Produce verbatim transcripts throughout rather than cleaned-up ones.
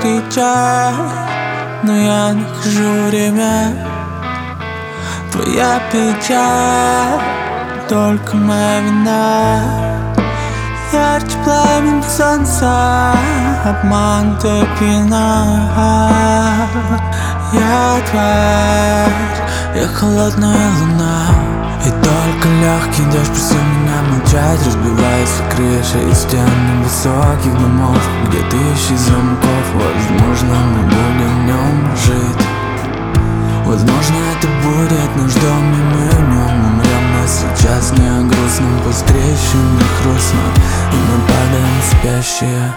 кричать, но я нахожу время. Твоя печаль, только моя вина. Ярче пламени солнца, обманутая пьяна. Я тварь, я холодная луна, и только легкий дождь просил меня молчать. Разбиваются крыши и стены высоких домов, где тысячи замков. Возможно, мы будем в нем жить. Возможно, это будет наш дом, и мы в нем умрем. Но сейчас не о грустном, пусть трещины хрустнут, и мы падаем спящие.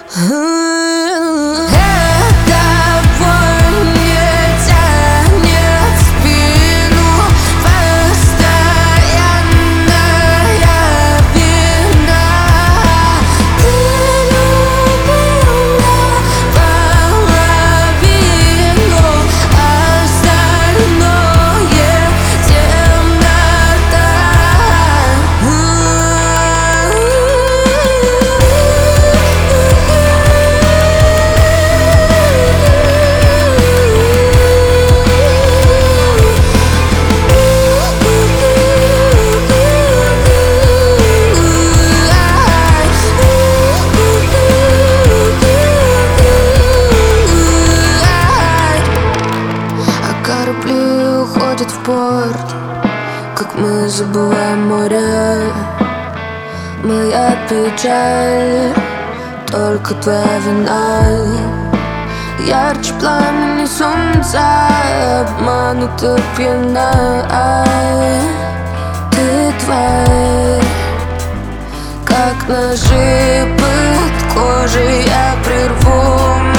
Корабли уходят в порт, как мы забываем море. Моя печаль, только твоя вина. Ярче пламени солнца, обманута пьяна. Ты тварь, как ножи под кожей, я прерву.